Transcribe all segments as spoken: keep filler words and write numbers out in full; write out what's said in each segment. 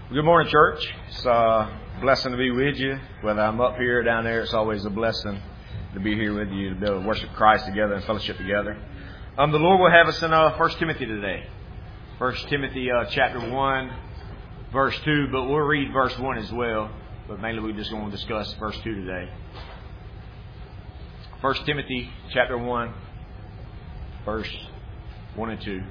Good morning, church. It's a blessing to be with you. Whether I'm up here or down there, it's always a blessing to be here with you, to be able to worship Christ together and fellowship together. Um, the Lord will have us in uh, First Timothy today. First Timothy uh, chapter one, verse two, but we'll read verse one as well. But mainly we're just going to discuss verse two today. First Timothy chapter one, verse one and two.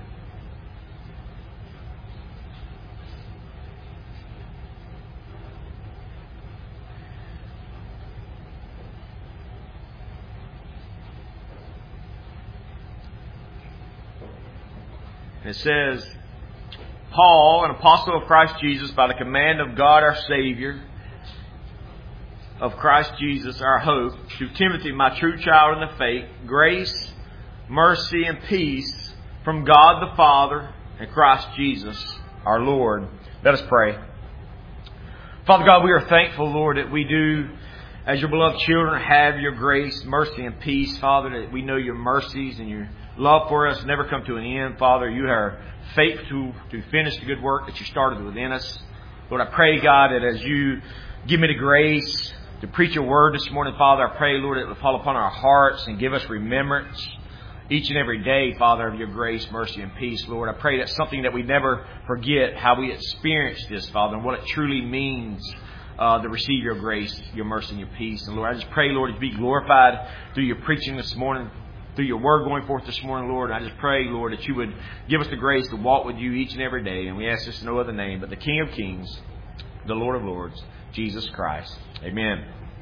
It says, Paul, an apostle of Christ Jesus, by the command of God our Savior, of Christ Jesus our hope, to Timothy, my true child in the faith, grace, mercy, and peace from God the Father and Christ Jesus our Lord. Let us pray. Father God, we are thankful, Lord, that we do, as your beloved children, have your grace, mercy, and peace, Father, that we know your mercies and your love for us never come to an end. Father, you are faithful to finish the good work that you started within us. Lord, I pray, God, that as you give me the grace to preach your word this morning, Father, I pray, Lord, it will fall upon our hearts and give us remembrance each and every day, Father, of your grace, mercy, and peace. Lord, I pray that's something that we never forget, how we experience this, Father, and what it truly means uh, to receive your grace, your mercy, and your peace. And Lord, I just pray, Lord, to be glorified through your preaching this morning, through your word going forth this morning, Lord. I just pray, Lord, that you would give us the grace to walk with you each and every day. And we ask this in no other name but the King of Kings, the Lord of Lords, Jesus Christ. Amen.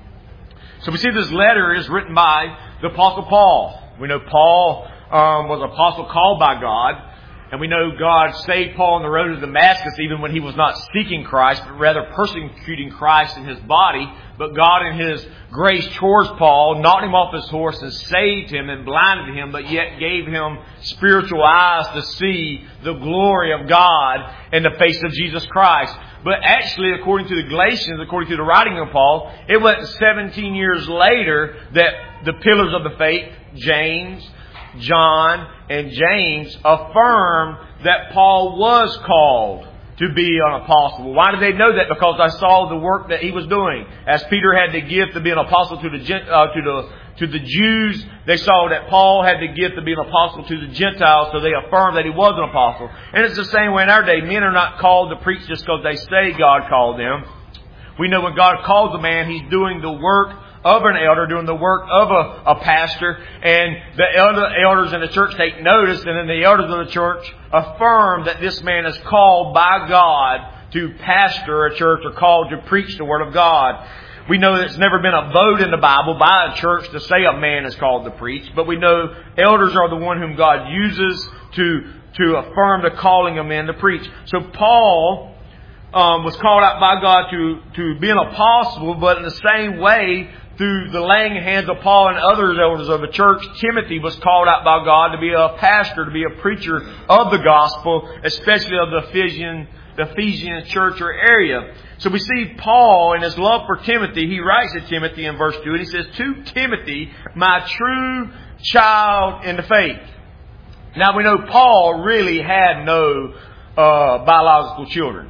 So we see this letter is written by the Apostle Paul. We know Paul um, was an apostle called by God. And we know God saved Paul on the road to Damascus even when he was not seeking Christ, but rather persecuting Christ in his body. But God in His grace towards Paul knocked him off his horse and saved him and blinded him, but yet gave him spiritual eyes to see the glory of God in the face of Jesus Christ. But actually, according to the Galatians, according to the writing of Paul, it wasn't seventeen years later that the pillars of the faith, James, John, and James, affirmed that Paul was called to be an apostle. Why did they know that? Because I saw the work that he was doing. As Peter had the gift to be an apostle to the uh, to the to the Jews, they saw that Paul had the gift to be an apostle to the Gentiles, so they affirmed that he was an apostle. And it's the same way in our day. Men are not called to preach just because they say God called them. We know when God calls a man, He's doing the work of an elder, doing the work of a, a pastor, and the elder, elders in the church take notice, and then the elders of the church affirm that this man is called by God to pastor a church or called to preach the Word of God. We know that it's never been a vote in the Bible by a church to say a man is called to preach, but we know elders are the one whom God uses to, to affirm the calling of men to preach. So Paul um, was called out by God to, to be an apostle, but in the same way, through the laying hands of Paul and other elders of the church, Timothy was called out by God to be a pastor, to be a preacher of the gospel, especially of the Ephesian, the Ephesian church or area. So we see Paul in his love for Timothy. He writes to Timothy in verse two, and he says, "To Timothy, my true child in the faith." Now we know Paul really had no uh, biological children,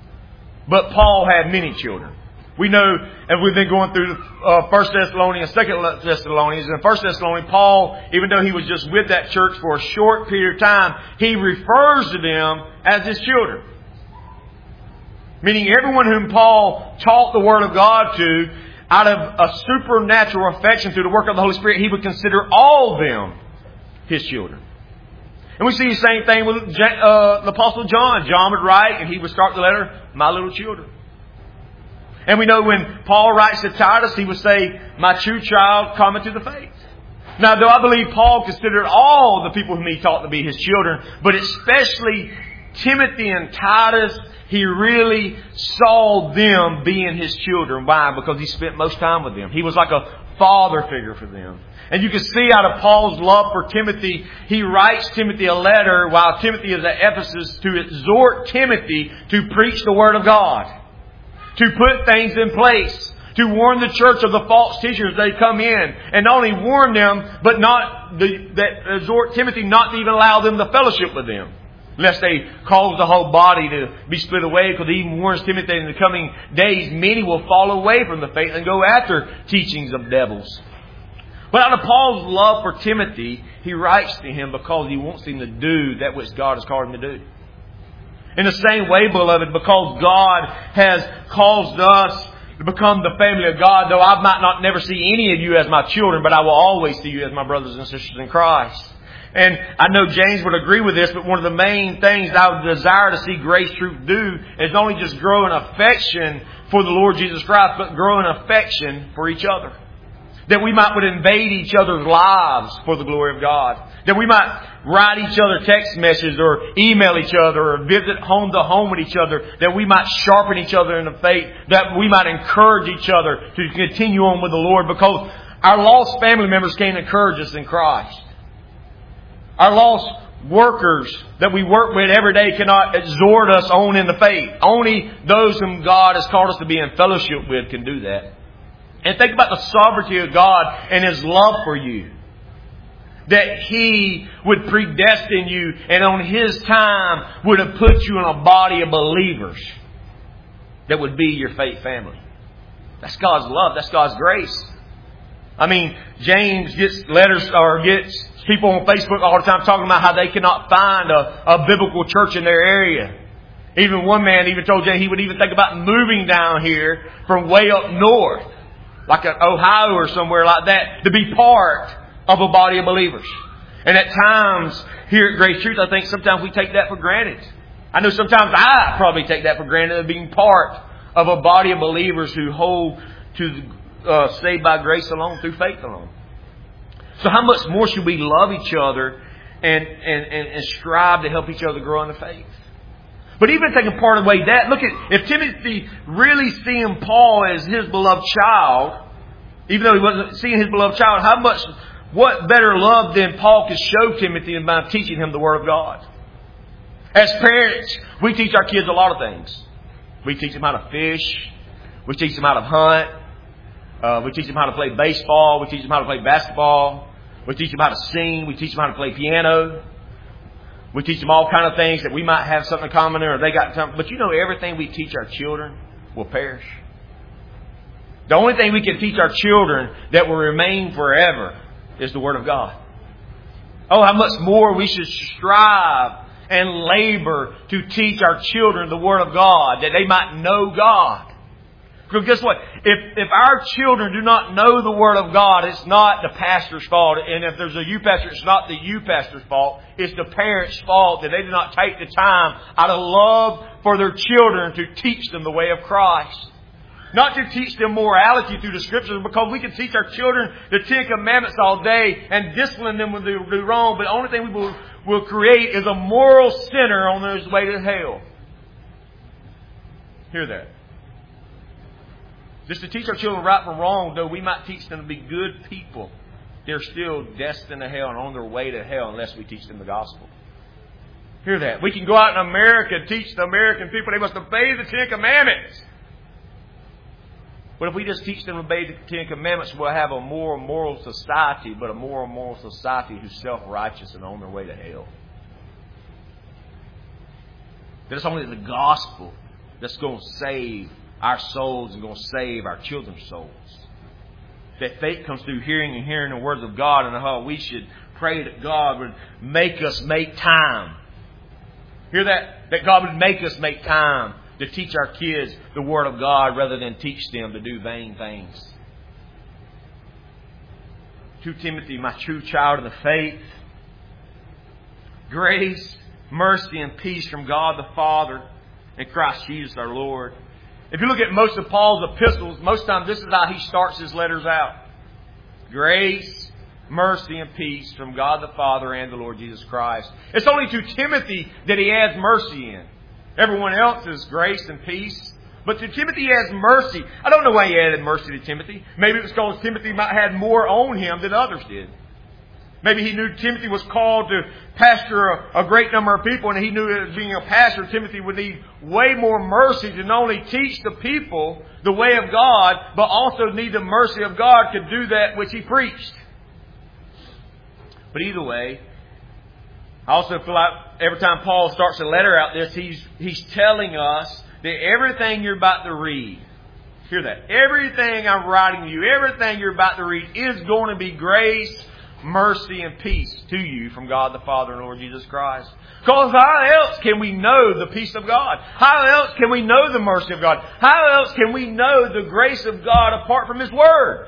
but Paul had many children. We know, and we've been going through uh, First Thessalonians, Second Thessalonians, and First Thessalonians, Paul, even though he was just with that church for a short period of time, he refers to them as his children. Meaning everyone whom Paul taught the Word of God to, out of a supernatural affection through the work of the Holy Spirit, he would consider all of them his children. And we see the same thing with uh, the Apostle John. John would write, and he would start the letter, "My little children." And we know when Paul writes to Titus, he would say, "My true child, come into the faith." Now, though I believe Paul considered all the people whom he taught to be his children, but especially Timothy and Titus, he really saw them being his children. Why? Because he spent most time with them. He was like a father figure for them. And you can see out of Paul's love for Timothy, he writes Timothy a letter while Timothy is at Ephesus to exhort Timothy to preach the Word of God, to put things in place, to warn the church of the false teachers they come in, and not only warn them, but not the, that exhort Timothy not to even allow them to fellowship with them. lest they cause the whole body to be split away, because he even warns Timothy in the coming days, many will fall away from the faith and go after teachings of devils. But out of Paul's love for Timothy, he writes to him because he wants him to do that which God has called him to do. In the same way, beloved, because God has caused us to become the family of God, though I might not never see any of you as my children, but I will always see you as my brothers and sisters in Christ. And I know James would agree with this, but one of the main things I would desire to see Grace Truth do is not only just grow in affection for the Lord Jesus Christ, but grow in affection for each other. That we might would invade each other's lives for the glory of God. That we might write each other text messages or email each other or visit home to home with each other. That we might sharpen each other in the faith. That we might encourage each other to continue on with the Lord, because our lost family members can't encourage us in Christ. Our lost workers that we work with every day cannot exhort us on in the faith. Only those whom God has called us to be in fellowship with can do that. And think about the sovereignty of God and His love for you. That He would predestine you and on His time would have put you in a body of believers that would be your faith family. That's God's love. That's God's grace. I mean, James gets letters or gets people on Facebook all the time talking about how they cannot find a, a biblical church in their area. Even one man even told James he would even think about moving down here from way up north, like in Ohio or somewhere like that, to be part of a body of believers. And at times here at Grace Truth, I think sometimes we take that for granted. I know sometimes I probably take that for granted, of being part of a body of believers who hold to uh, saved by grace alone, through faith alone. So how much more should we love each other and, and, and, and strive to help each other grow in the faith? But even taking part of the way that, look at, if Timothy really seeing Paul as his beloved child, even though he wasn't seeing his beloved child, how much, what better love than Paul could show Timothy by teaching him the Word of God? As parents, we teach our kids a lot of things. We teach them how to fish. We teach them how to hunt. Uh, we teach them how to play baseball. We teach them how to play basketball. We teach them how to sing. We teach them how to play piano. We teach them all kind of things that we might have something in common or they got something. But you know, everything we teach our children will perish. The only thing we can teach our children that will remain forever is the Word of God. Oh, how much more we should strive and labor to teach our children the Word of God, that they might know God. Because guess what? If if our children do not know the Word of God, it's not the pastor's fault. And if there's a youth pastor, it's not the youth pastor's fault. It's the parents' fault that they did not take the time out of love for their children to teach them the way of Christ. Not to teach them morality through the Scriptures, because we can teach our children the Ten Commandments all day and discipline them when they do wrong. But the only thing we will, will create is a moral sinner on his way to hell. Hear that. Just to teach our children right from wrong, though we might teach them to be good people, they're still destined to hell and on their way to hell unless we teach them the gospel. Hear that. We can go out in America and teach the American people they must obey the Ten Commandments. But if we just teach them to obey the Ten Commandments, we'll have a more moral society, but a more moral society who's self-righteous and on their way to hell. That it's only the gospel that's going to save our souls and going to save our children's souls. That faith comes through hearing and hearing the words of God, and how we should pray that God would make us make time. Hear that? That God would make us make time to teach our kids the Word of God rather than teach them to do vain things. To Timothy, my true child in the faith, grace, mercy, and peace from God the Father and Christ Jesus our Lord. If you look at most of Paul's epistles, most times this is how he starts his letters out. Grace, mercy, and peace from God the Father and the Lord Jesus Christ. It's only to Timothy that he adds mercy in. Everyone else is grace and peace. But to Timothy he adds mercy. I don't know why he added mercy to Timothy. Maybe it was because Timothy might have had more on him than others did. Maybe he knew Timothy was called to pastor a, a great number of people, and he knew that as being a pastor, Timothy would need way more mercy to not only teach the people the way of God, but also need the mercy of God to do that which he preached. But either way, I also feel like every time Paul starts a letter out this, he's, he's telling us that everything you're about to read, hear that, everything I'm writing to you, everything you're about to read is going to be grace, mercy, and peace to you from God the Father and Lord Jesus Christ. Because how else can we know the peace of God? How else can we know the mercy of God? How else can we know the grace of God apart from His Word?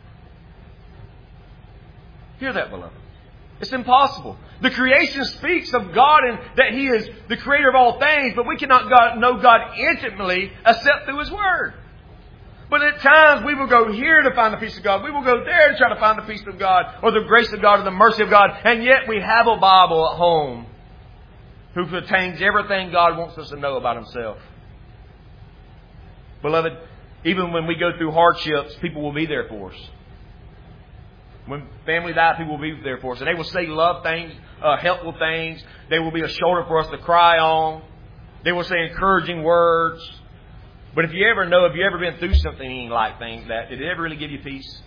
Hear that, beloved. It's impossible. The creation speaks of God and that He is the creator of all things, but we cannot God, know God intimately except through His Word. But at times we will go here to find the peace of God. We will go there to try to find the peace of God or the grace of God or the mercy of God. And yet we have a Bible at home who contains everything God wants us to know about Himself. Beloved, even when we go through hardships, people will be there for us. When family dies, people will be there for us. And they will say love things, uh, helpful things. They will be a shoulder for us to cry on. They will say encouraging words. But if you ever know, if you ever been through something like things that, did it ever really give you peace?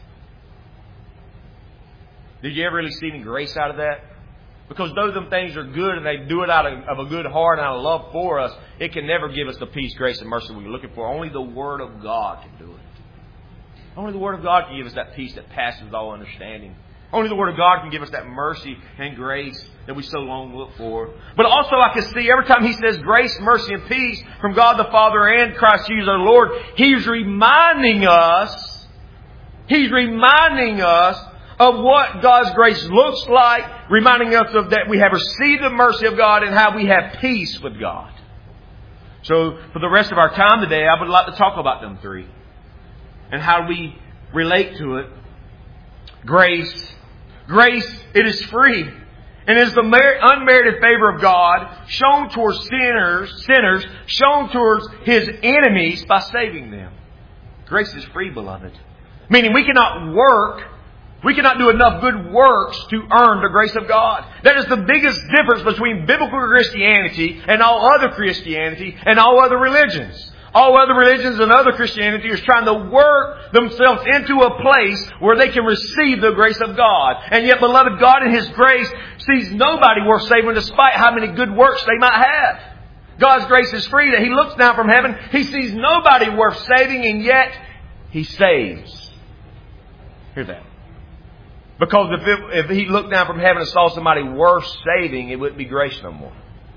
Did you ever really see any grace out of that? Because though them things are good and they do it out of, of a good heart and out of love for us, it can never give us the peace, grace, and mercy we're looking for. Only the Word of God can do it. Only the Word of God can give us that peace that passes all understanding. Only the Word of God can give us that mercy and grace that we so long look for. But also I can see every time He says grace, mercy, and peace from God the Father and Christ Jesus our Lord, He's reminding us, He's reminding us of what God's grace looks like, reminding us of that we have received the mercy of God and how we have peace with God. So for the rest of our time today, I would like to talk about them three. And how we relate to it. Grace. Grace, it is free. And is the unmerited favor of God shown towards sinners, sinners, shown towards His enemies by saving them. Grace is free, beloved. Meaning we cannot work, we cannot do enough good works to earn the grace of God. That is the biggest difference between biblical Christianity and all other Christianity and all other religions. All other religions and other Christianity is trying to work themselves into a place where they can receive the grace of God. And yet, beloved, God in His grace sees nobody worth saving despite how many good works they might have. God's grace is free, that He looks down from heaven. He sees nobody worth saving, and yet He saves. Hear that. Because if, it, if He looked down from heaven and saw somebody worth saving, it wouldn't be grace no more.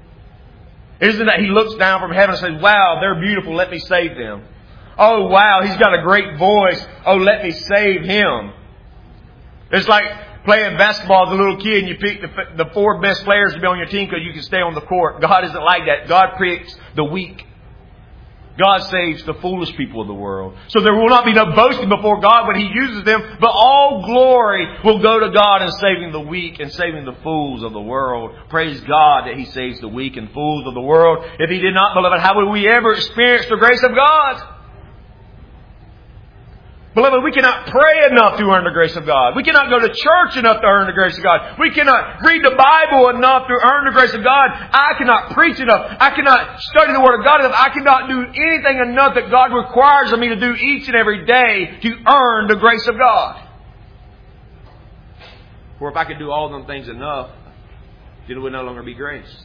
Isn't that He looks down from heaven and says, wow, they're beautiful, let me save them. Oh, wow, he's got a great voice. Oh, let me save him. It's like playing basketball as a little kid and you pick the, the four best players to be on your team because you can stay on the court. God isn't like that. God picks the weak. God saves the foolish people of the world. So there will not be no boasting before God when He uses them, but all glory will go to God in saving the weak and saving the fools of the world. Praise God that He saves the weak and fools of the world. If He did not, beloved, how would we ever experience the grace of God? Beloved, we cannot pray enough to earn the grace of God. We cannot go to church enough to earn the grace of God. We cannot read the Bible enough to earn the grace of God. I cannot preach enough. I cannot study the Word of God enough. I cannot do anything enough that God requires of me to do each and every day to earn the grace of God. For if I could do all them things enough, then it would no longer be grace.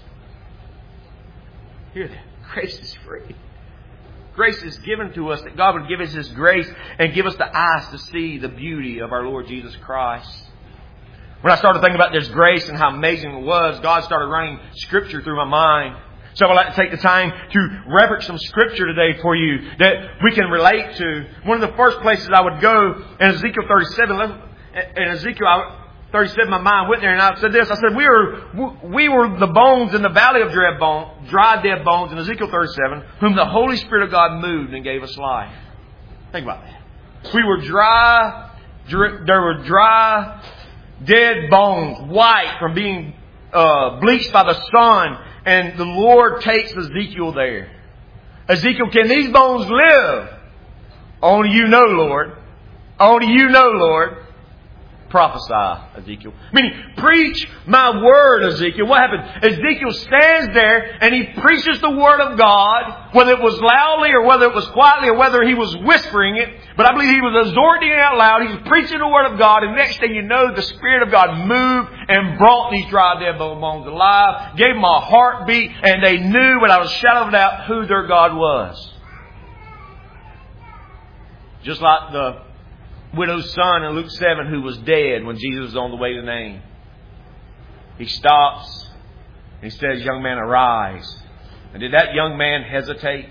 Hear that. Grace is free. Grace is given to us that God would give us His grace and give us the eyes to see the beauty of our Lord Jesus Christ. When I started thinking about this grace and how amazing it was, God started running Scripture through my mind. So I would like to take the time to reference some Scripture today for you that we can relate to. One of the first places I would go in Ezekiel thirty-seven, in Ezekiel thirty-seven, my mind went there and I said this. I said, we were, we were the bones in the valley of dry, bone, dry dead bones in Ezekiel thirty-seven, whom the Holy Spirit of God moved and gave us life. Think about that. We were dry, dry there were dry, dead bones, white from being uh, bleached by the sun. And the Lord takes Ezekiel there. Ezekiel, can these bones live? Only you know, Lord. Only you know, Lord. Prophesy, Ezekiel. Meaning, preach my word, Ezekiel. What happened? Ezekiel stands there and he preaches the word of God, whether it was loudly or whether it was quietly or whether he was whispering it. But I believe he was exhorting it out loud. He was preaching the word of God. And next thing you know, the Spirit of God moved and brought these dry dead bones alive, gave them a heartbeat, and they knew without a shadow of a doubt who their God was. Just like the widow's son in Luke seven who was dead when Jesus was on the way to Nain. He stops and he says, young man, arise. And did that young man hesitate?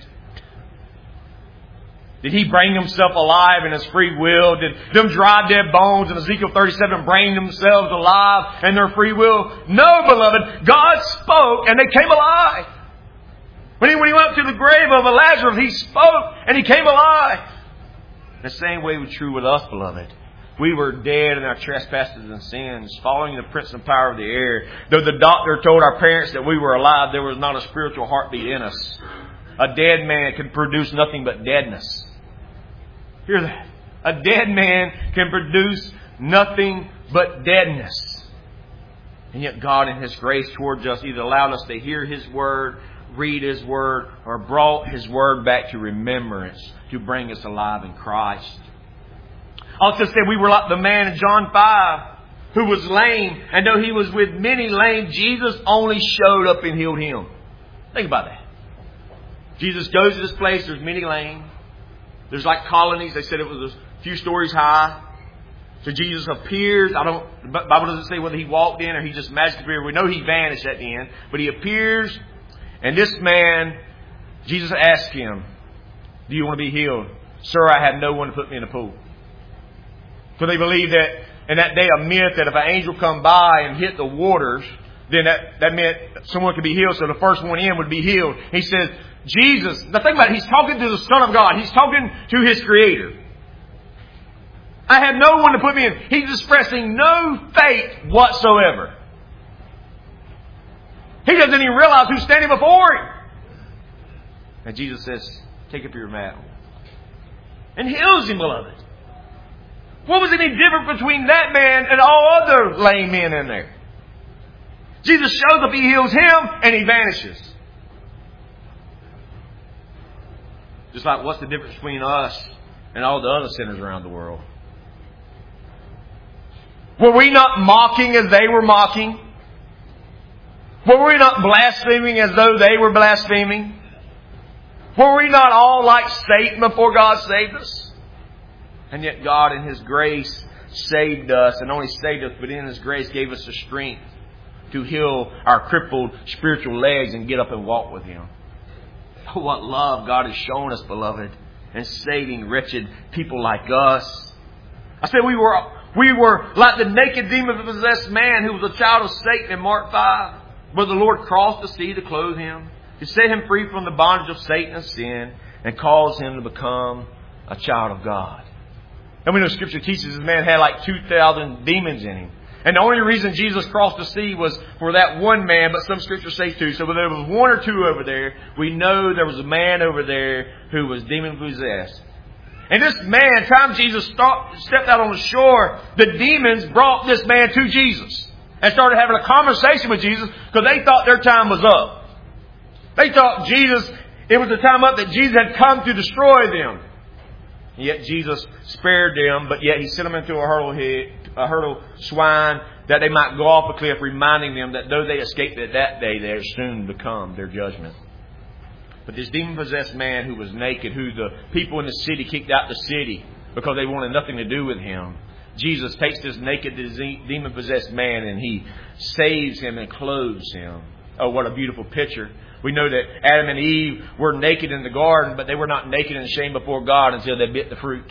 Did he bring himself alive in his free will? Did them dry dead bones in Ezekiel thirty-seven bring themselves alive in their free will? No, beloved. God spoke and they came alive. When he, when he went to the grave of Lazarus, he spoke and he came alive. The same way was true with us, beloved. We were dead in our trespasses and sins, following the prince and power of the air. Though the doctor told our parents that we were alive, there was not a spiritual heartbeat in us. A dead man can produce nothing but deadness. Hear that? A dead man can produce nothing but deadness. And yet God in His grace towards us either allowed us to hear His word, read His word, or brought His word back to remembrance to bring us alive in Christ. Also said we were like the man in John five who was lame, and though he was with many lame, Jesus only showed up and healed him. Think about that. Jesus goes to this place, there's many lame. There's like colonies, they said it was a few stories high. So Jesus appears. I don't, the Bible doesn't say whether he walked in or he just magically appeared. We know he vanished at the end, but he appears. And this man, Jesus asked him, do you want to be healed? Sir, I have no one to put me in the pool. For they believed that in that day a myth that if an angel come by and hit the waters, then that, that meant someone could be healed. So the first one in would be healed. He says, Jesus, the thing about it, He's talking to the Son of God. He's talking to His Creator. I have no one to put me in. He's expressing no faith whatsoever. He doesn't even realize who's standing before him. And Jesus says, take up your mat. And heals him, beloved. What was any different between that man and all other lame men in there? Jesus shows up, He heals him, and he vanishes. Just like what's the difference between us and all the other sinners around the world? Were we not mocking as they were mocking? Were we not blaspheming as though they were blaspheming? Were we not all like Satan before God saved us? And yet God in His grace saved us, and not only saved us, but in His grace gave us the strength to heal our crippled spiritual legs and get up and walk with Him. Oh, what love God has shown us, beloved, in saving wretched people like us. I said we were we were like the naked demon-possessed man who was a child of Satan in Mark five. But the Lord crossed the sea to clothe him, to set him free from the bondage of Satan and sin, and cause him to become a child of God. And we know Scripture teaches this man had like two thousand demons in him. And the only reason Jesus crossed the sea was for that one man, but some Scripture says two. So whether there was one or two over there, we know there was a man over there who was demon-possessed. And this man, time Jesus stopped, stepped out on the shore, the demons brought this man to Jesus and started having a conversation with Jesus because they thought their time was up. They thought Jesus, it was the time up that Jesus had come to destroy them. And yet Jesus spared them, but yet He sent them into a hurdle, head, a hurdle swine that they might go off a cliff, reminding them that though they escaped it that day, they are soon to come their judgment. But this demon-possessed man who was naked, who the people in the city kicked out the city because they wanted nothing to do with him, Jesus takes this naked, demon-possessed man and He saves him and clothes him. Oh, what a beautiful picture. We know that Adam and Eve were naked in the garden, but they were not naked and ashamed before God until they bit the fruit.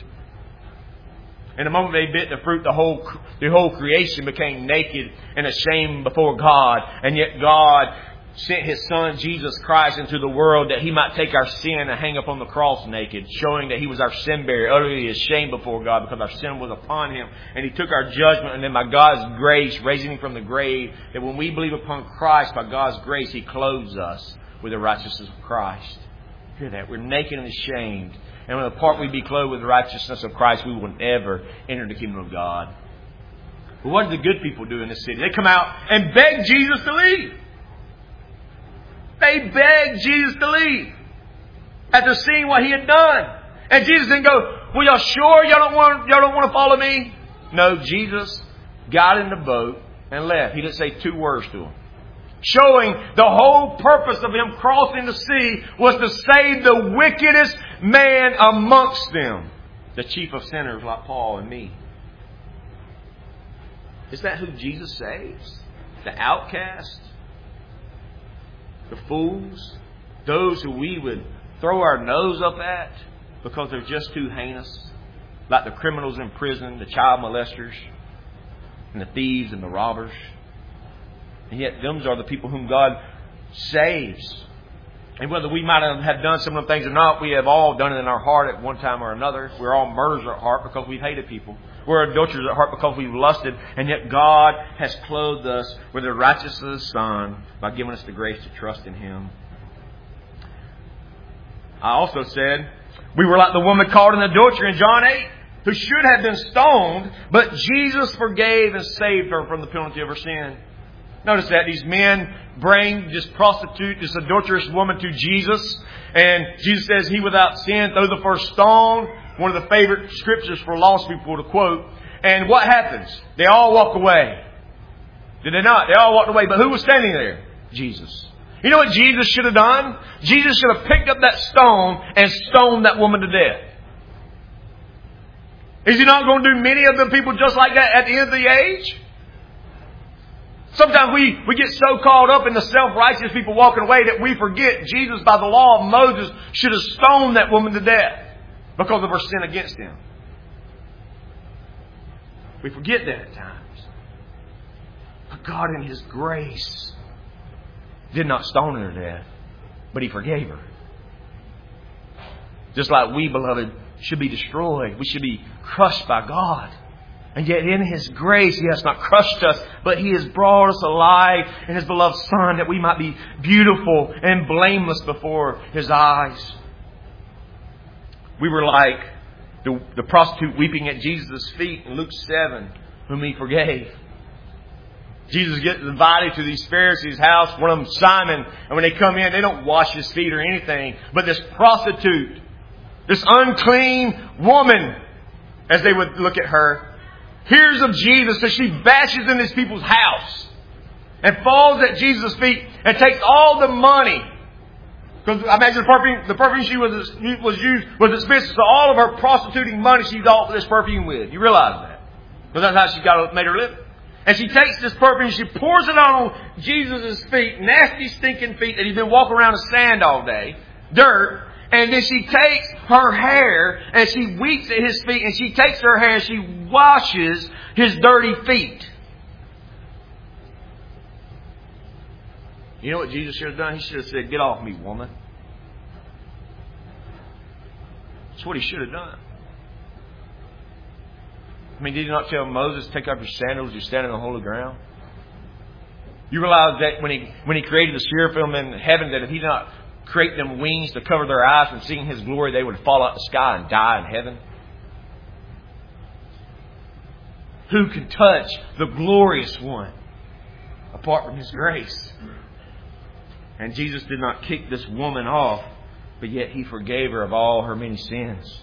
And the moment they bit the fruit, the whole the whole creation became naked and ashamed before God. And yet God sent His Son, Jesus Christ, into the world that He might take our sin and hang upon the cross naked, showing that He was our sin bearer, utterly ashamed before God because our sin was upon Him. And He took our judgment, and then by God's grace, raising Him from the grave, that when we believe upon Christ, by God's grace, He clothes us with the righteousness of Christ. Hear that? We're naked and ashamed. And when apart we be clothed with the righteousness of Christ, we will never enter the kingdom of God. But what did the good people do in this city? They come out and beg Jesus to leave. They begged Jesus to leave after seeing what he had done. And Jesus didn't go, well, y'all sure y'all don't want, y'all don't want to follow me? No, Jesus got in the boat and left. He didn't say two words to them. Showing the whole purpose of him crossing the sea was to save the wickedest man amongst them. The chief of sinners like Paul and me. Is that who Jesus saves? The outcast? The fools? Those who we would throw our nose up at because they're just too heinous? Like the criminals in prison, the child molesters, and the thieves and the robbers. And yet those are the people whom God saves. And whether we might have done some of the things or not, we have all done it in our heart at one time or another. We're all murderers at heart because we've hated people. We're adulterers at heart because we've lusted. And yet God has clothed us with the righteousness of His Son by giving us the grace to trust in Him. I also said we were like the woman caught in adultery in John eight, who should have been stoned, but Jesus forgave and saved her from the penalty of her sin. Notice that these men bring this prostitute, this adulterous woman to Jesus. And Jesus says, he without sin, throw the first stone. One of the favorite scriptures for lost people to quote. And what happens? They all walk away. Did they not? They all walked away. But who was standing there? Jesus. You know what Jesus should have done? Jesus should have picked up that stone and stoned that woman to death. Is He not going to do many of the people just like that at the end of the age? Sometimes we, we get so caught up in the self-righteous people walking away that we forget Jesus, by the law of Moses, should have stoned that woman to death because of her sin against Him. We forget that at times. But God in His grace did not stone her to death, but He forgave her. Just like we, beloved, should be destroyed. We should be crushed by God. And yet in His grace, He has not crushed us, but He has brought us alive in His beloved Son that we might be beautiful and blameless before His eyes. We were like the, the prostitute weeping at Jesus' feet in Luke seven, whom He forgave. Jesus gets invited to these Pharisees' house, one of them Simon, and when they come in, they don't wash his feet or anything. But this prostitute, this unclean woman, as they would look at her, hears of Jesus, so she bashes in these people's house and falls at Jesus' feet and takes all the money. Because I imagine the perfume, the perfume she was, was used was expensive, so all of her prostituting money she bought this perfume with. You realize that? Because that's how she got made her living. And she takes this perfume and she pours it on Jesus' feet, nasty stinking feet that he's been walking around in sand all day, dirt. And then she takes her hair and she weeps at His feet, and she takes her hair and she washes His dirty feet. You know what Jesus should have done? He should have said, "Get off me, woman." That's what He should have done. I mean, did He not tell Moses, take off your sandals, you're standing on holy ground? You realize that when He when He created the seraphim in heaven, that if He did not create them wings to cover their eyes from seeing His glory, they would fall out of the sky and die in heaven? Who can touch the glorious one apart from His grace? And Jesus did not kick this woman off, but yet He forgave her of all her many sins.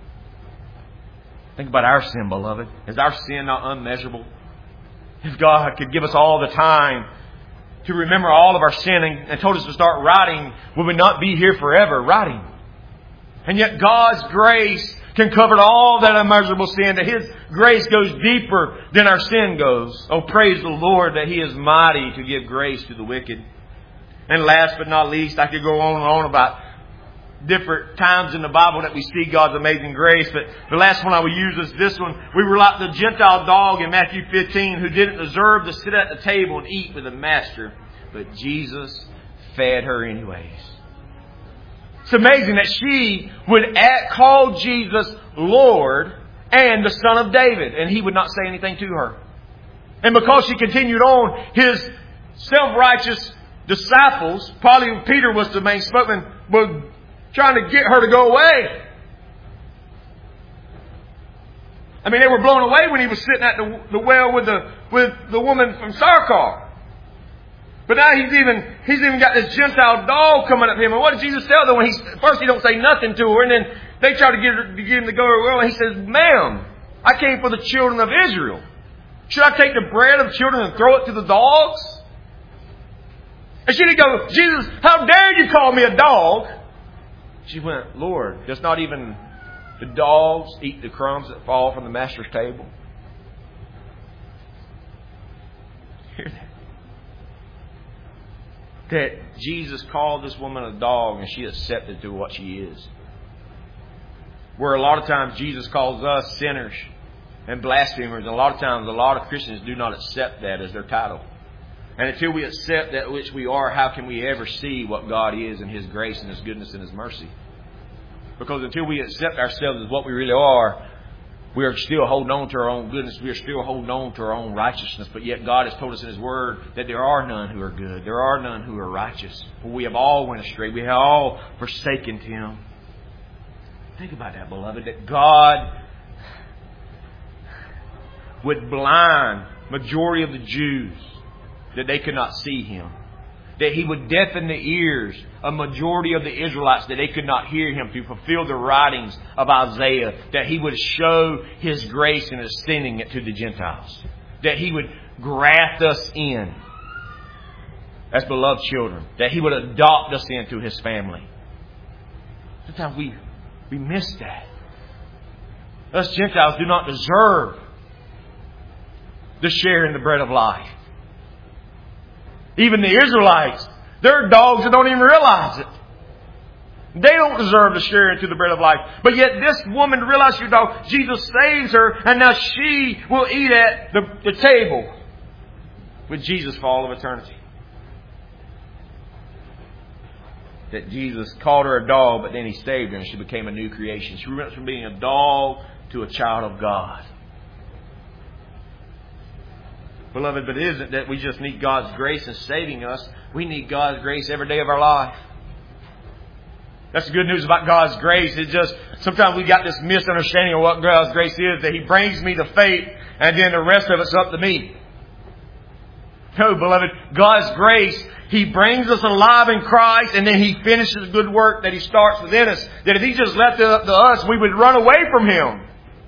Think about our sin, beloved. Is our sin not unmeasurable? If God could give us all the time to remember all of our sin and, and told us to start writing, would we not be here forever writing? And yet God's grace can cover all that unmeasurable sin, that His grace goes deeper than our sin goes. Oh, praise the Lord that He is mighty to give grace to the wicked. And last but not least, I could go on and on about different times in the Bible that we see God's amazing grace. But the last one I will use is this one. We were like the Gentile dog in Matthew fifteen who didn't deserve to sit at the table and eat with the master. But Jesus fed her anyways. It's amazing that she would act, call Jesus Lord and the Son of David. And He would not say anything to her. And because she continued on, His self-righteous disciples, probably Peter was the main spokesman, were trying to get her to go away. I mean, they were blown away when he was sitting at the, the well with the with the woman from Sychar. But now he's even he's even got this Gentile dog coming up to him. And what did Jesus tell them? When he first he don't say nothing to her, and then they try to get her to get him to go to her well, and he says, "Ma'am, I came for the children of Israel. Should I take the bread of children and throw it to the dogs?" And she didn't go, "Jesus, how dare you call me a dog?" She went, "Lord, does not even the dogs eat the crumbs that fall from the master's table?" Hear that? That Jesus called this woman a dog and she accepted to what she is. Where a lot of times Jesus calls us sinners and blasphemers, and a lot of times a lot of Christians do not accept that as their title. And until we accept that which we are, how can we ever see what God is and His grace and His goodness and His mercy? Because until we accept ourselves as what we really are, we are still holding on to our own goodness. We are still holding on to our own righteousness. But yet God has told us in His Word that there are none who are good. There are none who are righteous. For we have all went astray. We have all forsaken Him. Think about that, beloved. That God would blind majority of the Jews that they could not see Him. That He would deafen the ears of majority of the Israelites that they could not hear Him, to fulfill the writings of Isaiah. That He would show His grace in extending it to the Gentiles. That He would graft us in as beloved children. That He would adopt us into His family. Sometimes we, we miss that. Us Gentiles do not deserve to share in the bread of life. Even the Israelites, they're dogs that don't even realize it. They don't deserve to share into the bread of life. But yet this woman realized your dog. Jesus saves her, and now she will eat at the, the table with Jesus for all of eternity. That Jesus called her a dog, but then He saved her and she became a new creation. She went from being a dog to a child of God. Beloved, but it isn't that we just need God's grace in saving us. We need God's grace every day of our life. That's the good news about God's grace. It's just, sometimes we got this misunderstanding of what God's grace is, that He brings me to faith and then the rest of it's up to me. No, beloved, God's grace, He brings us alive in Christ, and then He finishes the good work that He starts within us. That if He just left it up to us, we would run away from Him.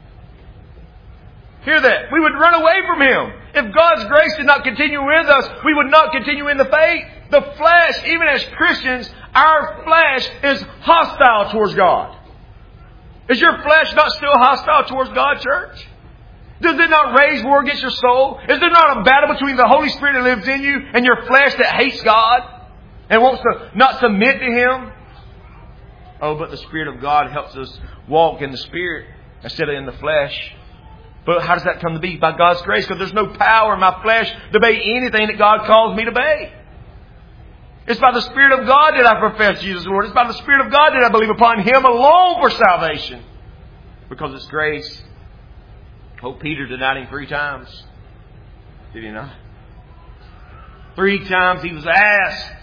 Hear that? We would run away from Him. If God's grace did not continue with us, we would not continue in the faith. The flesh, even as Christians, our flesh is hostile towards God. Is your flesh not still hostile towards God, church? Does it not raise war against your soul? Is there not a battle between the Holy Spirit that lives in you and your flesh that hates God and wants to not submit to Him? Oh, but the Spirit of God helps us walk in the Spirit instead of in the flesh. But how does that come to be? By God's grace. Because there's no power in my flesh to obey anything that God calls me to obey. It's by the Spirit of God that I profess Jesus Lord. It's by the Spirit of God that I believe upon Him alone for salvation. Because it's grace. Oh, Peter denied Him three times. Did he not? Three times he was asked.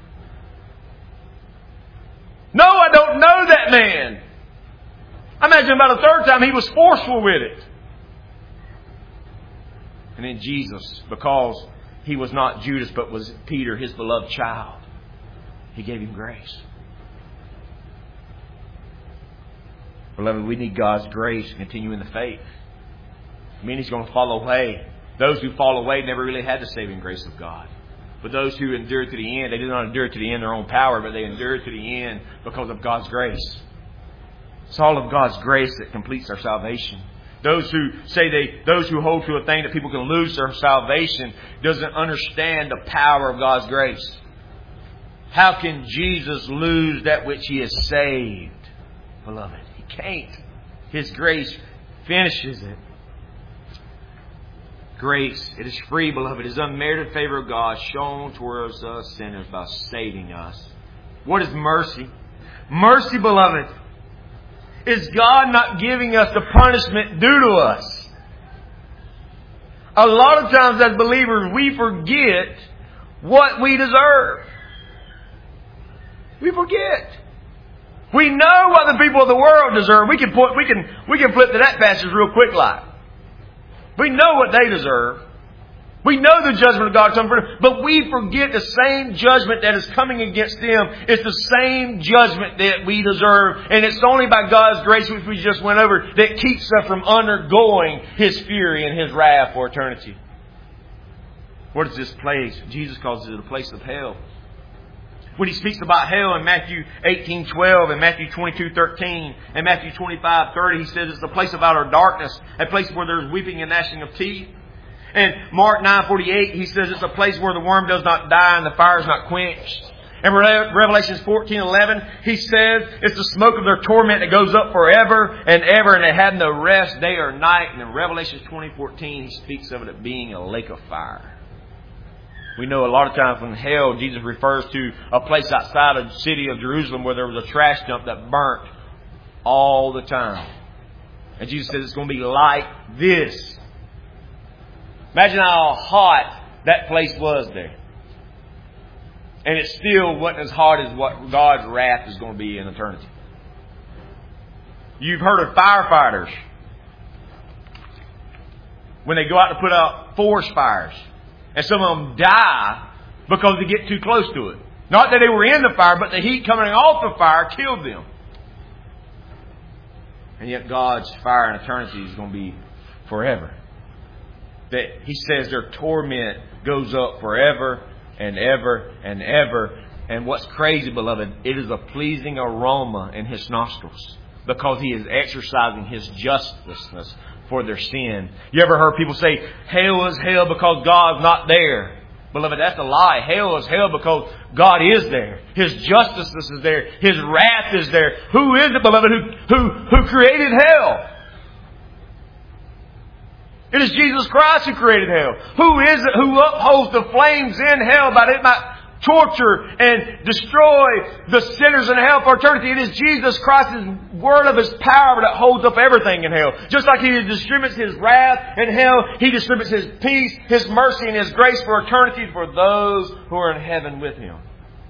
No, I don't know that man. I imagine about the third time he was forceful with it. And then Jesus, because he was not Judas but was Peter, His beloved child, He gave him grace. Beloved, we need God's grace to continue in the faith. I mean, He's going to fall away. Those who fall away never really had the saving grace of God. But those who endure to the end, they did not endure to the end their own power, but they endured to the end because of God's grace. It's all of God's grace that completes our salvation. Those who say they, those who hold to a thing that people can lose their salvation doesn't understand the power of God's grace. How can Jesus lose that which He has saved? Beloved, He can't. His grace finishes it. Grace, it is free, beloved. It is unmerited favor of God shown towards us sinners by saving us. What is mercy? Mercy, beloved, is God not giving us the punishment due to us. A lot of times as believers, we forget what we deserve. We forget. We know what the people of the world deserve. We can put, we can, we can flip to that passage real quick like. We know what they deserve. We know the judgment of God comes for them, but we forget the same judgment that is coming against them. It's the same judgment that we deserve. And it's only by God's grace, which we just went over, that keeps us from undergoing His fury and His wrath for eternity. What is this place? Jesus calls it a place of hell. When He speaks about hell in Matthew eighteen twelve and Matthew twenty-two thirteen and Matthew twenty-five thirty, He says it's the place of outer darkness, a place where there's weeping and gnashing of teeth. And Mark nine forty-eight, He says it's a place where the worm does not die and the fire is not quenched. And Revelation fourteen eleven, He says it's the smoke of their torment that goes up forever and ever, and they have no rest day or night. And in Revelation twenty fourteen, He speaks of it being a lake of fire. We know a lot of times when hell, Jesus refers to a place outside of the city of Jerusalem where there was a trash dump that burnt all the time. And Jesus says it's going to be like this. Imagine how hot that place was there. And it still wasn't as hot as what God's wrath is going to be in eternity. You've heard of firefighters when they go out to put out forest fires. And some of them die because they get too close to it. Not that they were in the fire, but the heat coming off the fire killed them. And yet God's fire in eternity is going to be forever. That He says their torment goes up forever and ever and ever. And what's crazy, beloved, it is a pleasing aroma in His nostrils because He is exercising His justice for their sin. You ever heard people say, hell is hell because God's not there? Beloved, that's a lie. Hell is hell because God is there. His justice is there. His wrath is there. Who is it, beloved, who, who, who created hell? It is Jesus Christ who created hell. Who is it who upholds the flames in hell by it might torture and destroy the sinners in hell for eternity? It is Jesus Christ's word of His power that holds up everything in hell. Just like He distributes His wrath in hell, He distributes His peace, His mercy, and His grace for eternity for those who are in heaven with Him.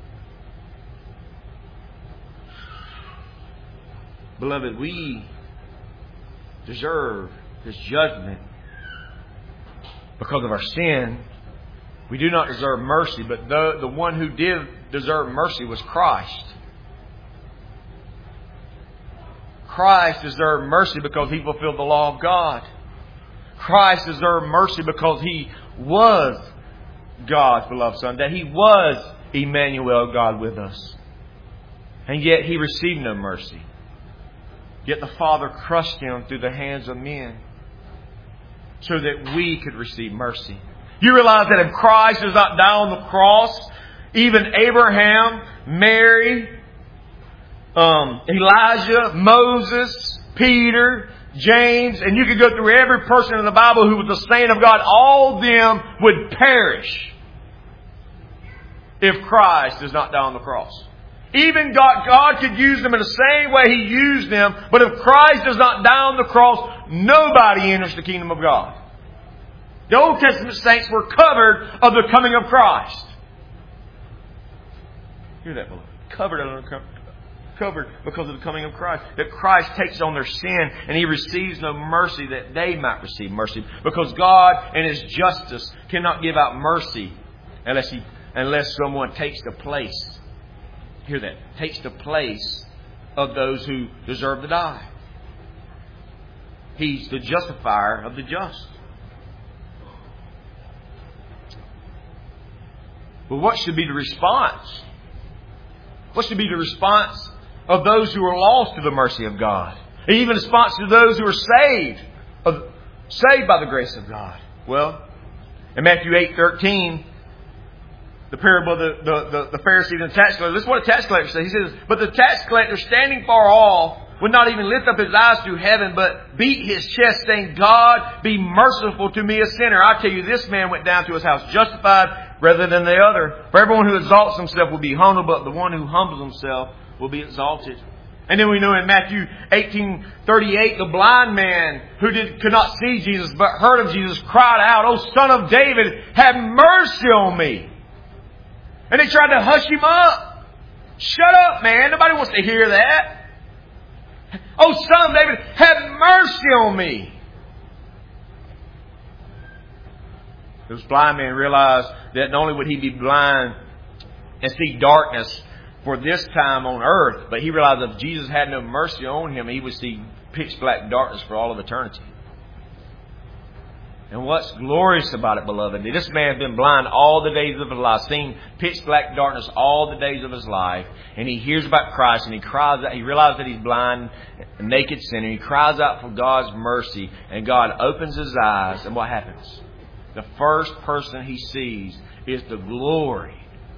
Beloved, we deserve His judgment because of our sin. We do not deserve mercy, but the, the one who did deserve mercy was Christ. Christ deserved mercy because He fulfilled the law of God. Christ deserved mercy because He was God's beloved Son, that He was Emmanuel, God with us. And yet He received no mercy. Yet the Father crushed Him through the hands of men so that we could receive mercy. You realize that if Christ does not die on the cross, even Abraham, Mary, um, Elijah, Moses, Peter, James, and you could go through every person in the Bible who was a saint of God, all of them would perish if Christ does not die on the cross. Even God, God could use them in the same way He used them, but if Christ does not die on the cross, nobody enters the kingdom of God. The Old Testament saints were covered of the coming of Christ. Hear that, beloved? Covered of the covered because of the coming of Christ. That Christ takes on their sin and He receives no mercy that they might receive mercy. Because God in His justice cannot give out mercy unless He unless someone takes the place. Hear that? Takes the place of those who deserve to die. He's the justifier of the just. But what should be the response? What should be the response of those who are lost to the mercy of God? And even the response to those who are saved, of, saved by the grace of God. Well, in Matthew eight thirteen, the parable of the, the, the, the Pharisee and the tax collector. This is what a tax collector says. He says, but the tax collector standing far off would not even lift up his eyes to heaven, but beat his chest, saying, God, be merciful to me, a sinner. I tell you, this man went down to his house justified rather than the other. For everyone who exalts himself will be humbled, but the one who humbles himself will be exalted. And then we know in Matthew eighteen thirty-eight, the blind man who did, could not see Jesus but heard of Jesus cried out, O Son of David, have mercy on me. And they tried to hush him up. Shut up, man. Nobody wants to hear that. Oh, son of David, have mercy on me. This blind man realized that not only would he be blind and see darkness for this time on earth, but he realized if Jesus had no mercy on him, he would see pitch black darkness for all of eternity. And what's glorious about it, beloved, this man has been blind all the days of his life, seen pitch black darkness all the days of his life, and he hears about Christ, and he cries out, he realizes that he's blind, a naked sinner, he cries out for God's mercy, and God opens his eyes, and what happens? The first person he sees is the glory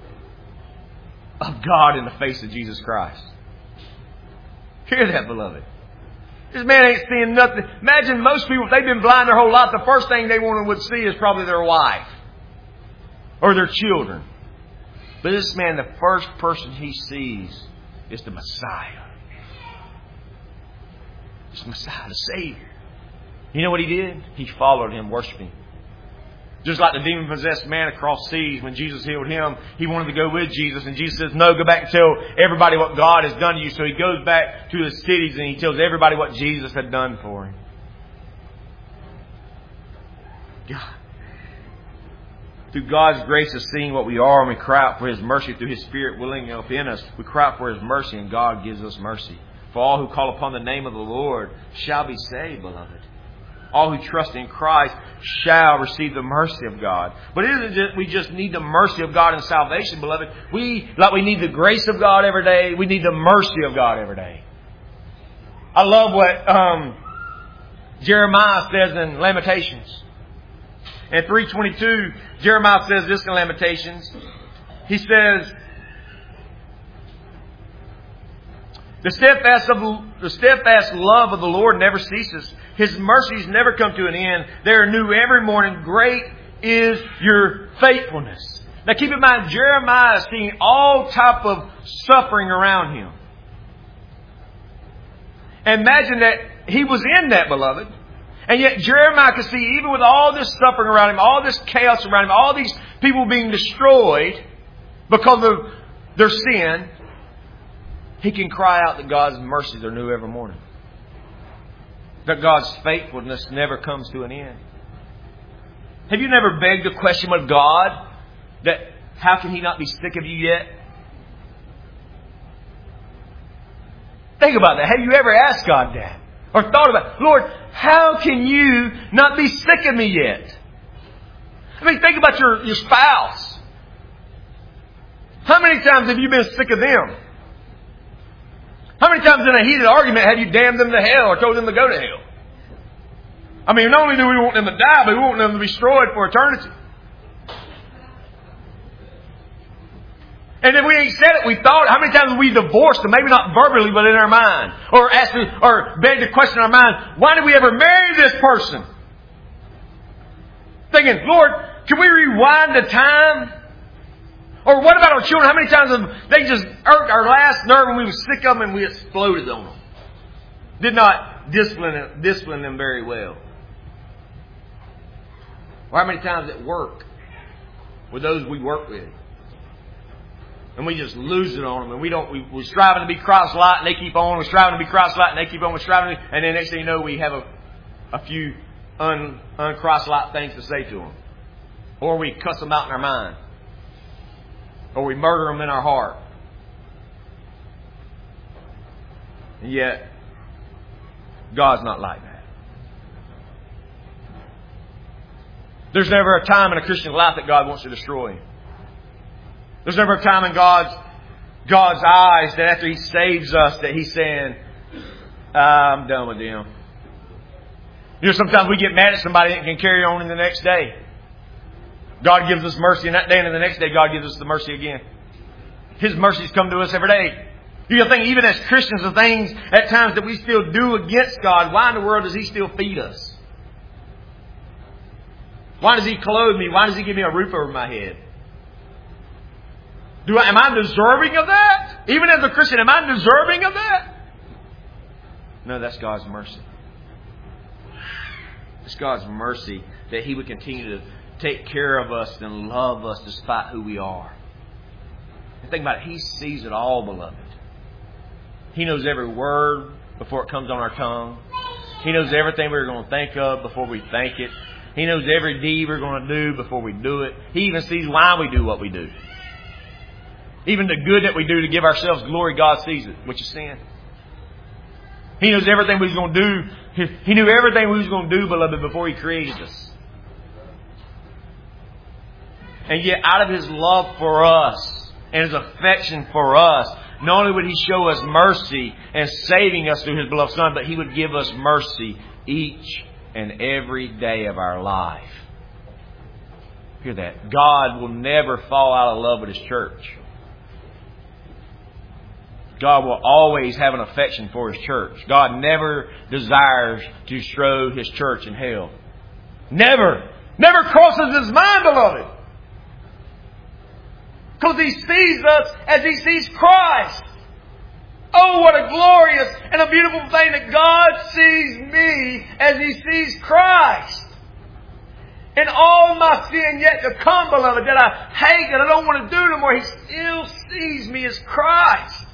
of God in the face of Jesus Christ. Hear that, beloved. This man ain't seeing nothing. Imagine most people, if they've been blind their whole life, the first thing they want to would see is probably their wife or their children. But this man, the first person he sees is the Messiah. It's the Messiah, the Savior. You know what he did? He followed him, worshiping. Just like the demon-possessed man across seas, when Jesus healed him, he wanted to go with Jesus. And Jesus says, no, go back and tell everybody what God has done to you. So he goes back to the cities and he tells everybody what Jesus had done for him. God. Through God's grace of seeing what we are, and we cry out for His mercy through His Spirit willing up in us. We cry out for His mercy, and God gives us mercy. For all who call upon the name of the Lord shall be saved, beloved. All who trust in Christ shall receive the mercy of God. But it isn't just we just need the mercy of God in salvation, beloved. We like we need the grace of God every day. We need the mercy of God every day. I love what um, Jeremiah says in Lamentations. In three twenty-two, Jeremiah says this in Lamentations. He says, The steadfast, of, the steadfast love of the Lord never ceases. His mercies never come to an end. They are new every morning. Great is your faithfulness. Now keep in mind, Jeremiah is seeing all type of suffering around him. Imagine that he was in that, beloved. And yet Jeremiah could see, even with all this suffering around him, all this chaos around him, all these people being destroyed because of their sin, he can cry out that God's mercies are new every morning. That God's faithfulness never comes to an end. Have you never begged the question of God that how can He not be sick of you yet? Think about that. Have you ever asked God that? Or thought about, Lord, how can you not be sick of me yet? I mean, think about your, your spouse. How many times have you been sick of them? How many times in a heated argument have you damned them to hell or told them to go to hell? I mean, not only do we want them to die, but we want them to be destroyed for eternity. And if we ain't said it, we thought it. How many times have we divorced them? Maybe not verbally, but in our mind. Or asked, or begged the question in our mind, why did we ever marry this person? Thinking, Lord, can we rewind the time? Or what about our children? How many times have they just irked our last nerve when we were sick of them and we exploded on them? Did not discipline them, discipline them very well. Or how many times at work with those we work with? And we just lose it on them. And we don't, we, we're striving to be Christ-like and they keep on. We're striving to be Christ-like and they keep on. We're striving to, and then next thing you know, we have a, a few un, un-Christ-like things to say to them. Or we cuss them out in our mind. Or we murder them in our heart. And yet, God's not like that. There's never a time in a Christian life that God wants to destroy. There's never a time in God's God's eyes that after He saves us that He's saying, I'm done with them. You know, sometimes we get mad at somebody that can carry on in the next day. God gives us mercy in that day, and then the next day God gives us the mercy again. His mercies come to us every day. You can think, even as Christians, the things at times that we still do against God, why in the world does He still feed us? Why does He clothe me? Why does He give me a roof over my head? Do I, am I deserving of that? Even as a Christian, am I deserving of that? No, that's God's mercy. It's God's mercy that He would continue to take care of us and love us despite who we are. think about it. He sees it all, beloved. He knows every word before it comes on our tongue. He knows everything we're going to think of before we think it. He knows every deed we're going to do before we do it. He even sees why we do what we do. Even the good that we do to give ourselves glory, God sees it, which is sin. He knows everything we was going to do. He knew everything we was going to do, beloved, before He created us. And yet, out of His love for us and His affection for us, not only would He show us mercy and saving us through His beloved Son, but He would give us mercy each and every day of our life. Hear that. God will never fall out of love with His church. God will always have an affection for His church. God never desires to throw His church in hell. Never. Never crosses His mind, beloved. Because He sees us as He sees Christ. Oh, what a glorious and a beautiful thing that God sees me as He sees Christ. And all my sin yet to come, beloved, that I hate, that I don't want to do no more, He still sees me as Christ.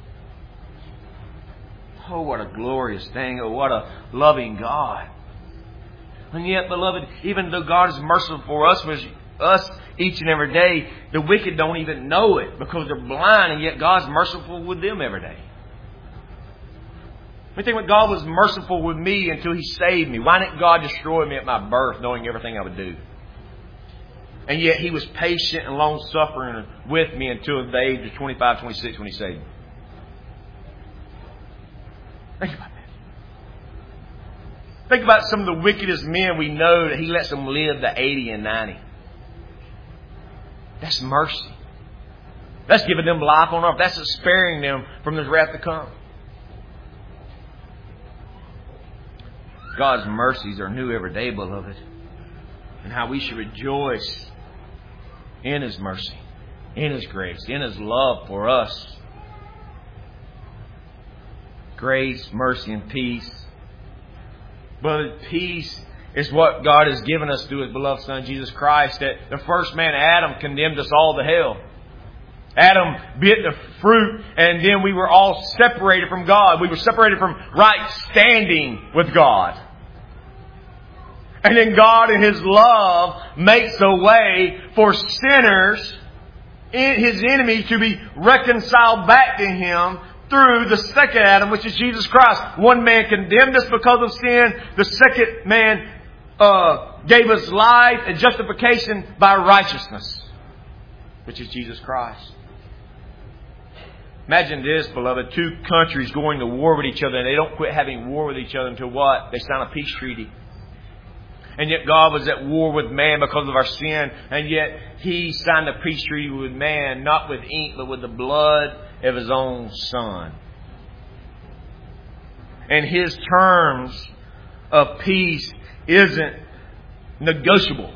Oh, what a glorious thing. Oh, what a loving God. And yet, beloved, even though God is merciful for us, for us each and every day, the wicked don't even know it because they're blind, and yet God's merciful with them every day. Let me think what God was merciful with me until He saved me. Why didn't God destroy me at my birth, knowing everything I would do? And yet He was patient and long-suffering with me until the age of twenty-five, twenty-six when He saved me. Think about that. Think about some of the wickedest men we know that He lets them live to eighty and ninety. That's mercy. That's giving them life on earth. That's sparing them from this wrath to come. God's mercies are new every day, beloved. And how we should rejoice in His mercy, in His grace, in His love for us. Grace, mercy, and peace. But peace is what God has given us through His beloved Son, Jesus Christ. That the first man, Adam, condemned us all to hell. Adam bit the fruit, and then we were all separated from God. We were separated from right standing with God. And then God in His love makes a way for sinners, His enemies, to be reconciled back to Him through the second Adam, which is Jesus Christ. One man condemned us because of sin. The second man uh, gave us life and justification by righteousness, which is Jesus Christ. Imagine this, beloved. Two countries going to war with each other, and they don't quit having war with each other until what? They sign a peace treaty. And yet God was at war with man because of our sin. And yet He signed a peace treaty with man, not with ink, but with the blood of His own Son. And His terms of peace isn't negotiable.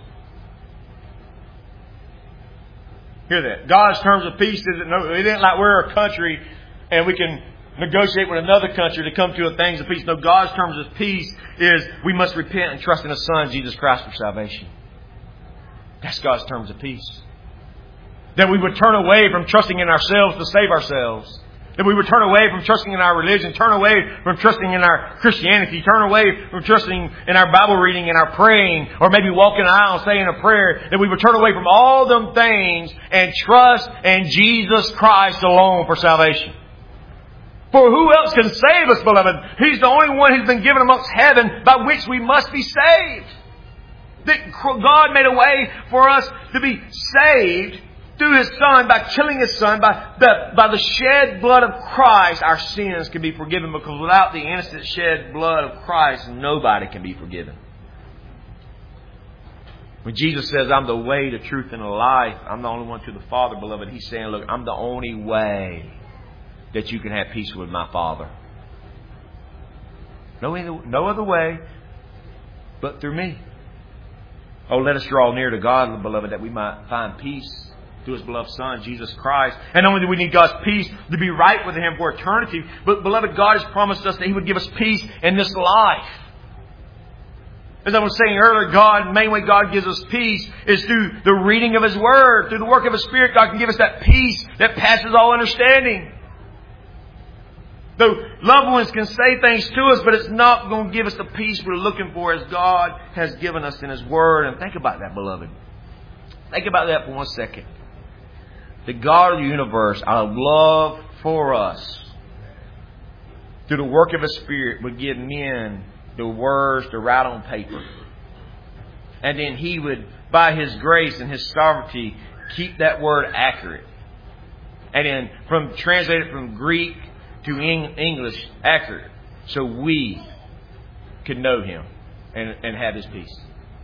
Hear that. God's terms of peace isn't no, it isn't like we're a country and we can negotiate with another country to come to a things of peace. No, God's terms of peace is we must repent and trust in His Son, Jesus Christ, for salvation. That's God's terms of peace. That we would turn away from trusting in ourselves to save ourselves. That we would turn away from trusting in our religion, turn away from trusting in our Christianity, turn away from trusting in our Bible reading and our praying, or maybe walking an aisle saying a prayer. That we would turn away from all them things and trust in Jesus Christ alone for salvation. For who else can save us, beloved? He's the only one who's been given amongst heaven by which we must be saved. That God made a way for us to be saved through His Son, by killing His Son, by the, by the shed blood of Christ. Our sins can be forgiven, because without the innocent shed blood of Christ, nobody can be forgiven. When Jesus says, I'm the way, the truth, and the life, I'm the only one to the Father, beloved, He's saying, look, I'm the only way that you can have peace with my Father. No other, no other way but through me. Oh, let us draw near to God, beloved, that we might find peace through His beloved Son, Jesus Christ. And not only do we need God's peace to be right with Him for eternity, but beloved, God has promised us that He would give us peace in this life. As I was saying earlier, God, the main way God gives us peace is through the reading of His Word. Through the work of His Spirit, God can give us that peace that passes all understanding. Though loved ones can say things to us, but it's not going to give us the peace we're looking for as God has given us in His Word. And think about that, beloved. Think about that for one second. The God of the universe, out of love for us, through the work of His Spirit, would give men the words to write on paper. And then He would, by His grace and His sovereignty, keep that word accurate. And then from translate it from Greek to English accurate. So we could know Him and, and have His peace.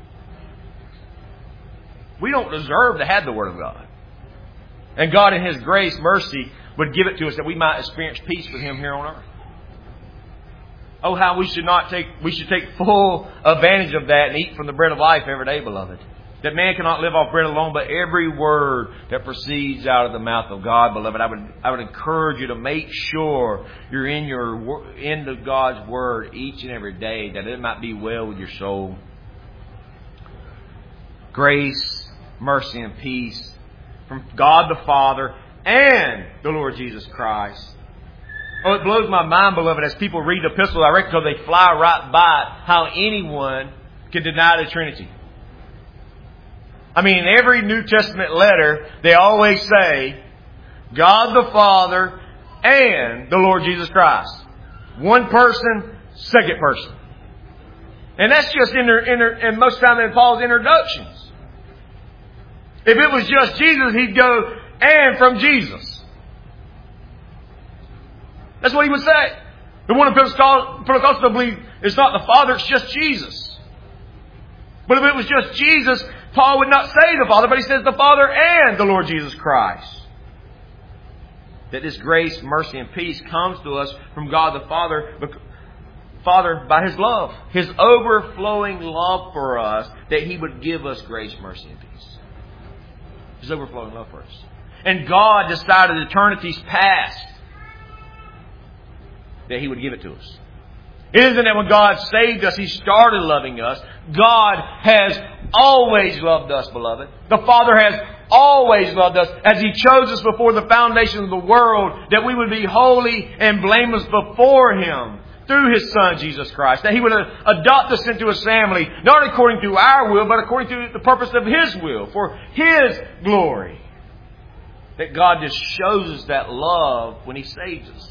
We don't deserve to have the Word of God. And God in His grace, mercy, would give it to us that we might experience peace with Him here on earth. Oh, how we should not take, we should take full advantage of that and eat from the bread of life every day, beloved. That man cannot live off bread alone, but every word that proceeds out of the mouth of God, beloved. I would, I would encourage you to make sure you're in your, into God's Word each and every day, that it might be well with your soul. Grace, mercy, and peace from God the Father and the Lord Jesus Christ. Oh, it blows my mind, beloved, as people read the epistle, I reckon because they fly right by it, how anyone can deny the Trinity. I mean, in every New Testament letter, they always say, God the Father and the Lord Jesus Christ. One person, second person. And that's just in their, in their, and most of the time in Paul's introductions. If it was just Jesus, he'd go, and from Jesus. That's what he would say. The one of Pentecostals believe it's not the Father, it's just Jesus. But if it was just Jesus, Paul would not say the Father, but he says the Father and the Lord Jesus Christ. That this grace, mercy, and peace comes to us from God the Father, Father by His love. His overflowing love for us, that He would give us grace, mercy, and peace. His overflowing love for us. And God decided eternity's past that He would give it to us. It isn't that when God saved us, He started loving us. God has always loved us, beloved. The Father has always loved us as He chose us before the foundation of the world, that we would be holy and blameless before Him through His Son, Jesus Christ. That He would adopt us into His family, not according to our will, but according to the purpose of His will, for His glory. That God just shows us that love when He saves us.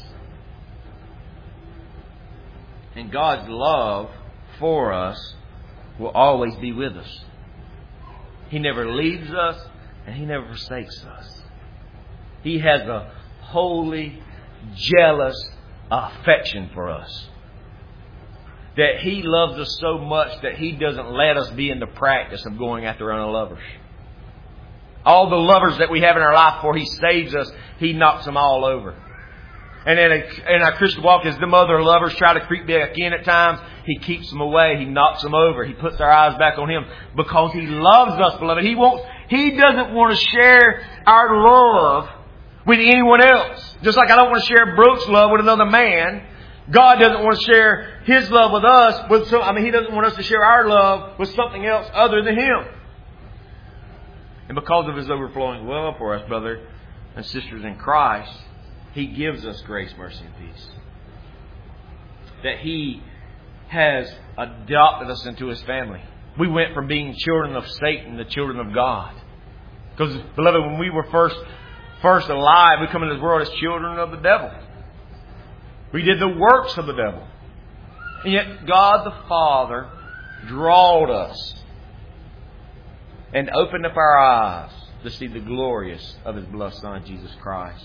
And God's love for us will always be with us. He never leaves us and He never forsakes us. He has a holy, jealous affection for us. That He loves us so much that He doesn't let us be in the practice of going after other lovers. All the lovers that we have in our life before He saves us, He knocks them all over. And in, a, in our Christian walk, as them other lovers try to creep back in at times, He keeps them away. He knocks them over. He puts our eyes back on Him because He loves us, beloved. He won't. He doesn't want to share our love with anyone else. Just like I don't want to share Brooke's love with another man. God doesn't want to share His love with us. With some, I mean, He doesn't want us to share our love with something else other than Him. And because of His overflowing love for us, brother and sisters in Christ, He gives us grace, mercy, and peace. That He has adopted us into His family. We went from being children of Satan to children of God. Because, beloved, when we were first first alive, we come into this world as children of the devil. We did the works of the devil. And yet God the Father drawed us and opened up our eyes to see the glorious of His beloved Son, Jesus Christ.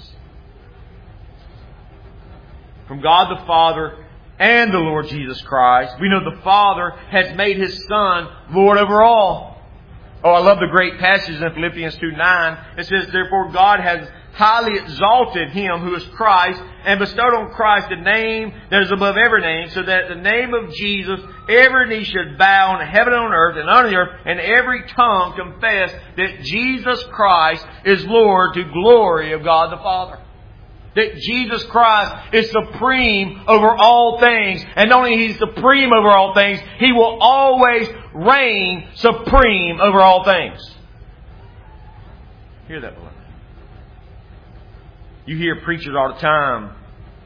From God the Father and the Lord Jesus Christ, we know the Father has made His Son Lord over all. Oh, I love the great passage in Philippians two nine. It says, therefore God has highly exalted Him who is Christ and bestowed on Christ the name that is above every name, so that at the name of Jesus every knee should bow in heaven and on earth and on the earth, and every tongue confess that Jesus Christ is Lord, to glory of God the Father. That Jesus Christ is supreme over all things. And not only He's supreme over all things, He will always reign supreme over all things. Hear that, beloved? You hear preachers all the time.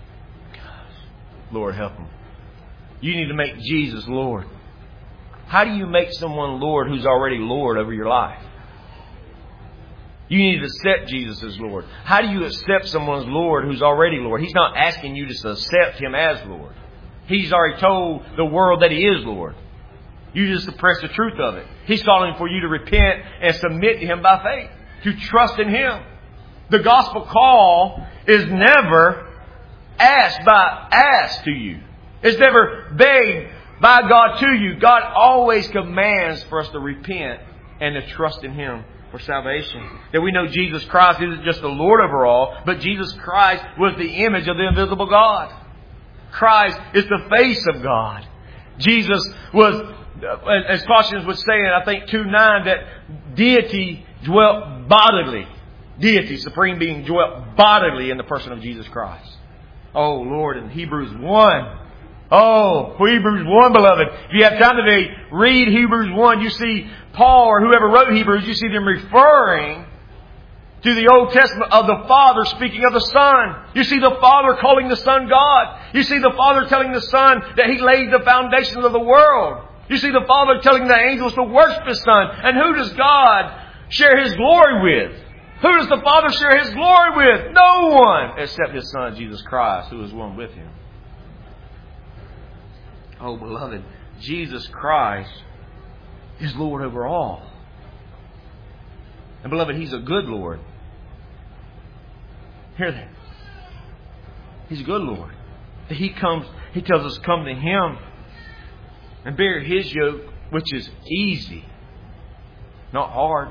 Lord, help them. You need to make Jesus Lord. How do you make someone Lord who's already Lord over your life? You need to accept Jesus as Lord. How do you accept someone's Lord who's already Lord? He's not asking you to accept Him as Lord. He's already told the world that He is Lord. You just suppress the truth of it. He's calling for you to repent and submit to Him by faith. To trust in Him. The gospel call is never asked by asked to you. It's never begged by God to you. God always commands for us to repent and to trust in Him for salvation. That we know Jesus Christ isn't just the Lord over all, but Jesus Christ was the image of the invisible God. Christ is the face of God. Jesus was, as Colossians was saying, I think two nine, that deity dwelt bodily. Deity, supreme being, dwelt bodily in the person of Jesus Christ. Oh Lord, in Hebrews one. Oh, Hebrews one, beloved. If you have time today, read Hebrews one. You see Paul or whoever wrote Hebrews, you see them referring to the Old Testament of the Father speaking of the Son. You see the Father calling the Son God. You see the Father telling the Son that He laid the foundations of the world. You see the Father telling the angels to worship His Son. And who does God share His glory with? Who does the Father share His glory with? No one except His Son, Jesus Christ, who is one with Him. Oh, beloved, Jesus Christ is Lord over all. And beloved, He's a good Lord. Hear that. He's a good Lord. He comes, He tells us, come to Him and bear His yoke, which is easy, not hard.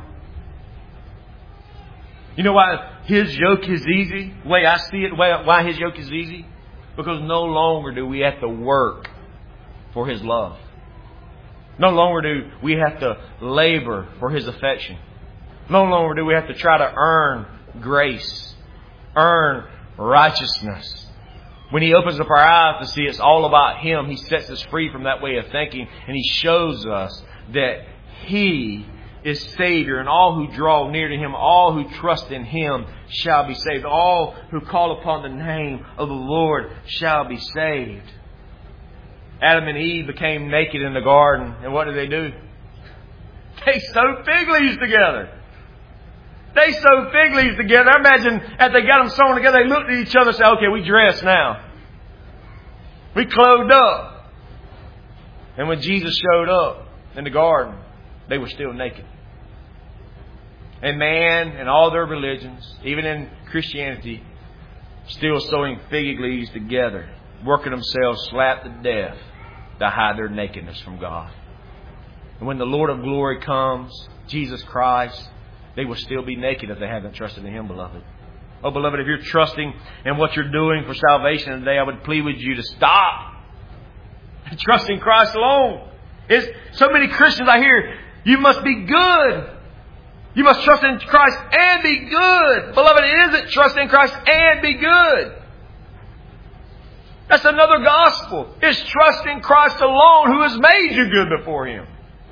You know why His yoke is easy? The way I see it, why His yoke is easy? Because no longer do we have to work for His love. No longer do we have to labor for His affection. No longer do we have to try to earn grace, earn righteousness. When He opens up our eyes to see it's all about Him, He sets us free from that way of thinking, and He shows us that He is Savior, and all who draw near to Him, all who trust in Him shall be saved. All who call upon the name of the Lord shall be saved. Adam and Eve became naked in the garden, and what did they do? They sewed fig leaves together. They sewed fig leaves together. I imagine as they got them sewn together, they looked at each other and said, okay, we dress now. We clothed up. And when Jesus showed up in the garden, they were still naked. And man and all their religions, even in Christianity, still sewing fig leaves together, working themselves slap to death to hide their nakedness from God. And when the Lord of glory comes, Jesus Christ, they will still be naked if they haven't trusted in Him, beloved. Oh, beloved, if you're trusting in what you're doing for salvation today, I would plead with you to stop and trust in Christ alone. It's, so many Christians I hear, you must be good. You must trust in Christ and be good. Beloved, it isn't trust in Christ and be good. That's another gospel. It's trust in Christ alone who has made you good before Him.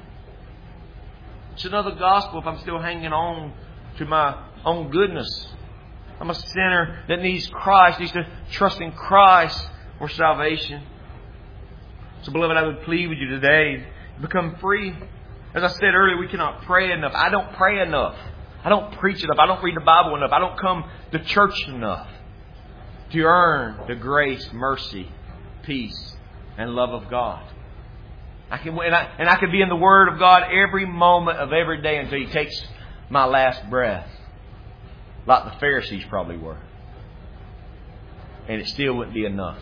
It's another gospel if I'm still hanging on to my own goodness. I'm a sinner that needs Christ, needs to trust in Christ for salvation. So, beloved, I would plead with you today to become free. As I said earlier, we cannot pray enough. I don't pray enough. I don't preach enough. I don't read the Bible enough. I don't come to church enough to earn the grace, mercy, peace, and love of God. I can, and I, and I could be in the Word of God every moment of every day until He takes my last breath, like the Pharisees probably were. And it still wouldn't be enough.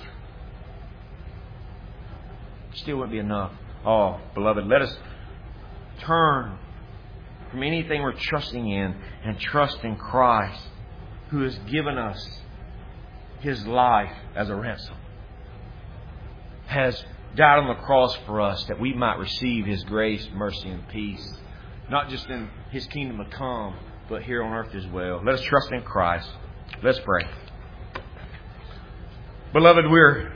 It still wouldn't be enough. Oh, beloved, let us turn from anything we're trusting in and trust in Christ, who has given us His life as a ransom, has died on the cross for us that we might receive His grace, mercy, and peace, not just in His kingdom to come, but here on earth as well. Let us trust in Christ. Let's pray. Beloved, we're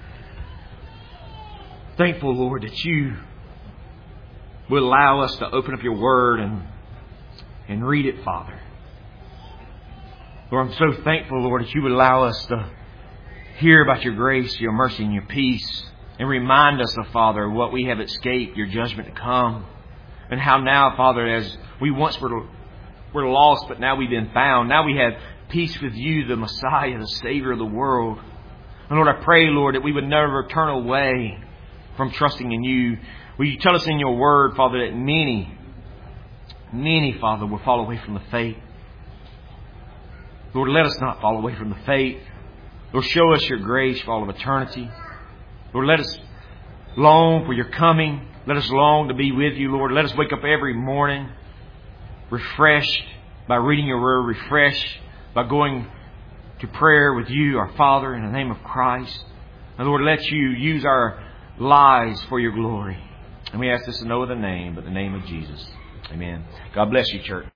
thankful, Lord, that You will allow us to open up Your Word and, and read it, Father. Lord, I'm so thankful, Lord, that You would allow us to hear about Your grace, Your mercy, and Your peace, and remind us, of Father, of what we have escaped, Your judgment to come, and how now, Father, as we once were, were lost, but now we've been found. Now we have peace with You, the Messiah, the Savior of the world. And Lord, I pray, Lord, that we would never turn away from trusting in You. Will You tell us in Your Word, Father, that many, many, Father, will fall away from the faith. Lord, let us not fall away from the faith. Lord, show us Your grace for all of eternity. Lord, let us long for Your coming. Let us long to be with You, Lord. Let us wake up every morning refreshed by reading Your Word, refreshed by going to prayer with You, our Father, in the name of Christ. And Lord, let You use our lives for Your glory. And we ask this in no other name but the name of Jesus. Amen. God bless you, church.